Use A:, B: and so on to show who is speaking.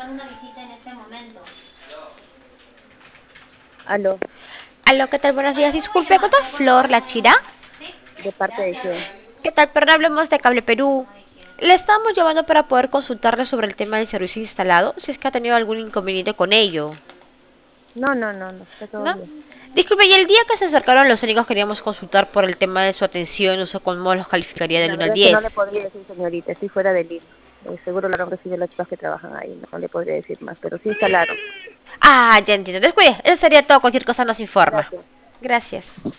A: Aló,
B: Aló, ¿qué tal? Buenos días. Disculpe, ¿con Flor, la Chira?
A: ¿de parte de quién?
B: ¿Qué tal? Perdón, hablemos de Cable Perú. Le estamos llamando para poder consultarle sobre el tema del servicio instalado, si es que ha tenido algún inconveniente con ello,
A: No, no, no, no, está todo
B: ¿no?
A: bien.
B: Disculpe, y el día que se acercaron los técnicos queríamos consultar por el tema de su atención, no sé cómo los calificaría del
A: La
B: 1 al
A: verdad es que no
B: 10.
A: le podría decir, señorita, estoy fuera de Lima. Seguro lo han recibido las chicas que trabajan ahí, no le podría decir más, pero sí instalaron.
B: Ah, ya entiendo. Descuide, eso sería todo. Cualquier cosa nos informa.
A: Gracias.
B: Gracias.